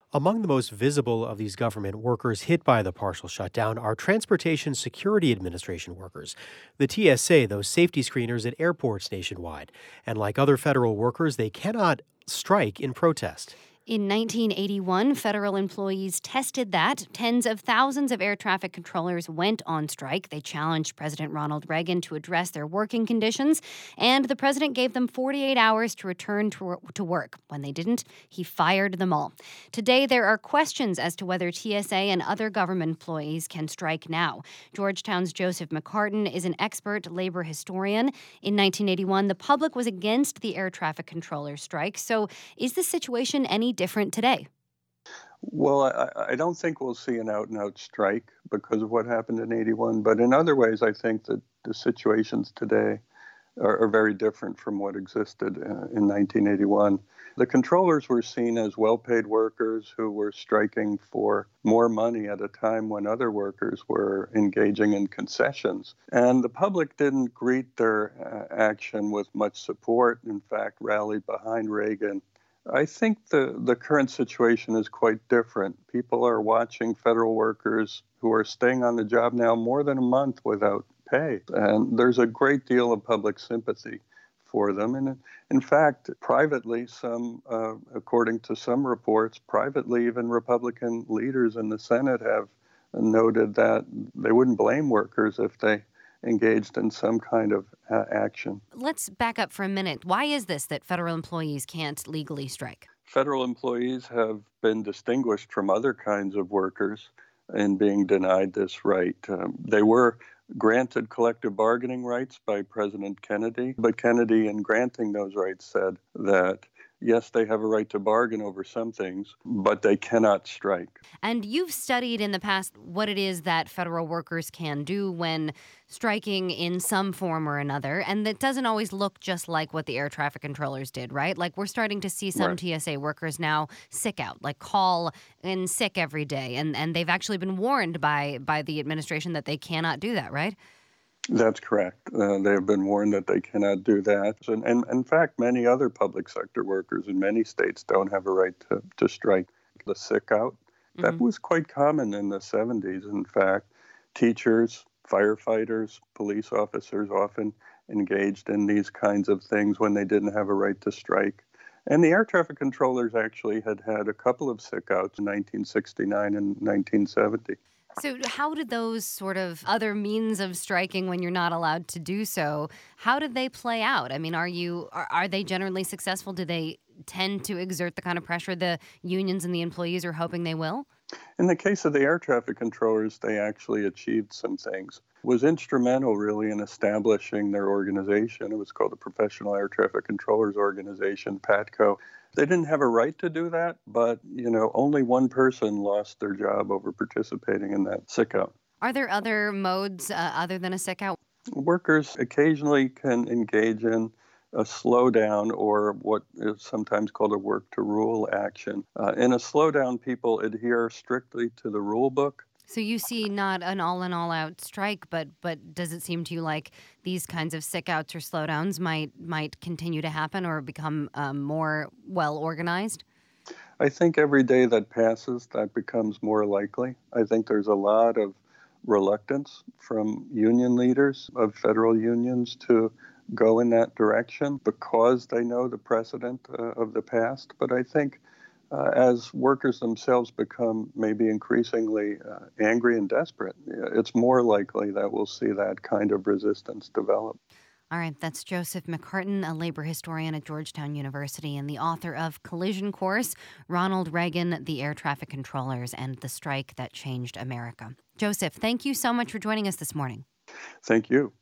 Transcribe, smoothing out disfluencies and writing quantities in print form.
Among the most visible of these government workers hit by the partial shutdown are Transportation Security Administration workers, the TSA, those safety screeners at airports nationwide. And like other federal workers, they cannot strike in protest. In 1981, federal employees tested that. Tens of thousands of air traffic controllers went on strike. They challenged President Ronald Reagan to address their working conditions, and the president gave them 48 hours to return to work. When they didn't, he fired them all. Today, there are questions as to whether TSA and other government employees can strike now. Georgetown's Joseph McCartin is an expert labor historian. In 1981, the public was against the air traffic controllers' strike. So is the situation any different today? Well, I don't think we'll see an out-and-out strike because of what happened in 81. But in other ways, I think that the situations today are very different from what existed in 1981. The controllers were seen as well-paid workers who were striking for more money at a time when other workers were engaging in concessions. And the public didn't greet their action with much support, in fact, rallied behind Reagan. I think the current situation is quite different. People are watching federal workers who are staying on the job now more than a month without pay. And there's a great deal of public sympathy for them. And in fact, privately, according to some reports, privately, even Republican leaders in the Senate have noted that they wouldn't blame workers if they engaged in some kind of action. Let's back up for a minute. Why is this that federal employees can't legally strike? Federal employees have been distinguished from other kinds of workers in being denied this right. They were granted collective bargaining rights by President Kennedy, but Kennedy, in granting those rights, said that yes, they have a right to bargain over some things, but they cannot strike. And you've studied in the past what it is that federal workers can do when striking in some form or another. And that doesn't always look just like what the air traffic controllers did, right? Like we're starting to see some Right. TSA workers now sick out, like call in sick every day. And they've actually been warned by the administration that they cannot do that, right? That's correct. They have been warned that they cannot do that. And in fact, many other public sector workers in many states don't have a right to strike. The sick out, that was quite common in the 70s. In fact, teachers, firefighters, police officers often engaged in these kinds of things when they didn't have a right to strike. And the air traffic controllers actually had a couple of sick outs in 1969 and 1970. So how did those sort of other means of striking when you're not allowed to do so, how did they play out? I mean, are they generally successful? Do they tend to exert the kind of pressure the unions and the employees are hoping they will? In the case of the air traffic controllers, they actually achieved some things. It was instrumental, really, in establishing their organization. It was called the Professional Air Traffic Controllers Organization, PATCO. They didn't have a right to do that, but, only one person lost their job over participating in that sick out. Are there other modes other than a sick out? Workers occasionally can engage in a slowdown or what is sometimes called a work-to-rule action. In a slowdown, people adhere strictly to the rule book. So you see not an all-in, all-out strike, but does it seem to you like these kinds of sick-outs or slowdowns might continue to happen or become more well-organized? I think every day that passes, that becomes more likely. I think there's a lot of reluctance from union leaders of federal unions to go in that direction because they know the precedent of the past. But I think as workers themselves become maybe increasingly angry and desperate, it's more likely that we'll see that kind of resistance develop. All right, that's Joseph McCartin, a labor historian at Georgetown University and the author of Collision Course, Ronald Reagan, the Air Traffic Controllers, and the Strike That Changed America. Joseph, thank you so much for joining us this morning. Thank you.